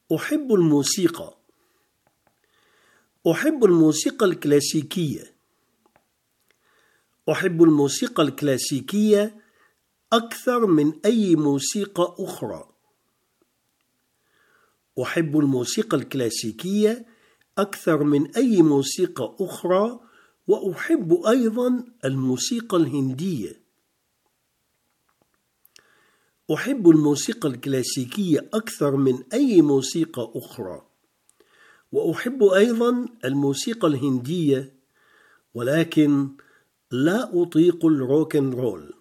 أحب الموسيقى. أحب الموسيقى الكلاسيكية. أحب الموسيقى الكلاسيكية أكثر من أي موسيقى أخرى. أحب الموسيقى الكلاسيكية أكثر من أي موسيقى أخرى، وأحب أيضا الموسيقى الهندية. أحب الموسيقى الكلاسيكية أكثر من أي موسيقى أخرى، وأحب أيضا الموسيقى الهندية، ولكن لا أطيق الروك أند رول.